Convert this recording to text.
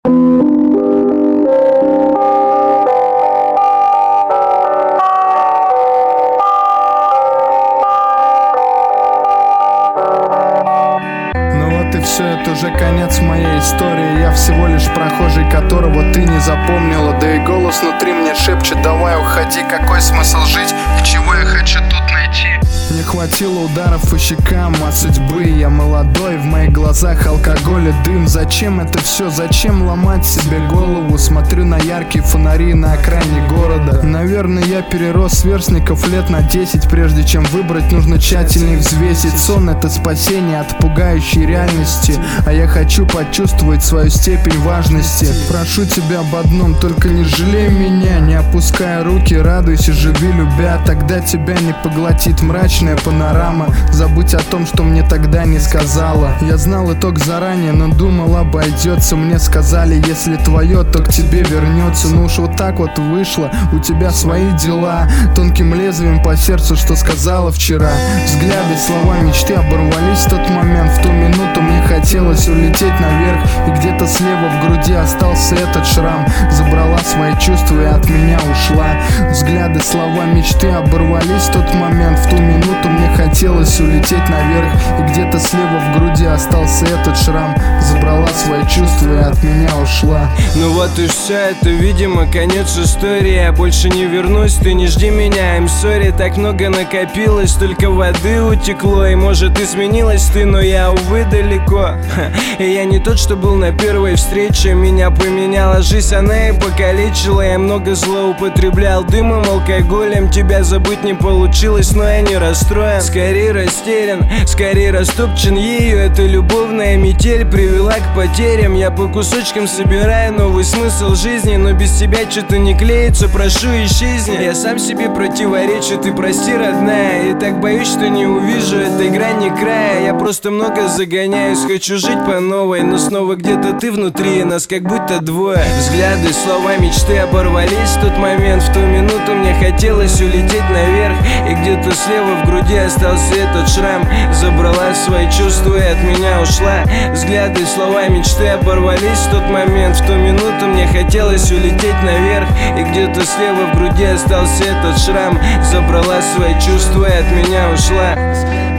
Все, это уже конец моей истории. Я всего лишь прохожий, которого ты не запомнила. Да и голос внутри мне шепчет: давай уходи, какой смысл жить и чего я хочу тут найти. Не хватило ударов по щекам от судьбы. Я молодой, в моих глазах алкоголь и дым. Зачем это все? Зачем ломать себе голову? Смотрю на яркие фонари на окраине города. Наверное, я перерос сверстников лет на 10. Прежде чем выбрать, нужно тщательнее взвесить. Сон — это спасение от пугающей реальности, а я хочу почувствовать свою степень важности. Прошу тебя об одном: только не жалей меня. Не опуская руки, радуйся, живи любя. Тогда тебя не поглотит мрачная панорама. Забудь о том, что мне тогда не сказала. Я знал итог заранее, но думал, обойдется. Мне сказали: если твое, то к тебе вернется. Ну уж вот так вот вышло, у тебя свои дела. Тонким лезвием по сердцу, что сказала вчера. Взгляды, слова, мечты оборвались в тот момент. В ту минуту мне хотелось улететь наверх, и где-то слева в груди остался этот шрам. Забрала свои чувства и от меня ушла. Взгляды, слова, мечты оборвались в тот момент. В ту минуту мне хотелось улететь наверх, и где-то слева в груди остался этот шрам. Забрала свои чувства и от меня ушла. Ну вот и все, это, видимо, конец истории. Я больше не вернусь, ты не жди меня, I'm sorry. Так много накопилось, столько воды утекло. И может и сменилась ты, но я, увы, далеко. И я не тот, что был на первой встрече. Меня поменяла жизнь, она и покалечила. Я много злоупотреблял дымом, алкоголем. Тебя забыть не получилось, но я не расстроен. Скорее растерян, скорее растопчен ею. Эта любовная метель привела к потерям. Я по кусочкам собираю новый смысл жизни, но без тебя что-то не клеится, прошу, исчезни. Я сам себе противоречу, ты прости, родная. И так боюсь, что не увижу этой грани края. Я просто много загоняюсь, хочу жить по новой, но снова где-то ты внутри, нас как будто двое. Взгляды, слова, мечты оборвались в тот момент. В ту минуту мне хотелось улететь наверх, и где-то слева в груди остался этот шрам. Забрала свои чувства и от меня ушла. Взгляды, слова, мечты оборвались в тот момент. В ту минуту мне хотелось улететь наверх, и где-то слева в груди остался этот шрам. Забрала свои чувства и от меня ушла.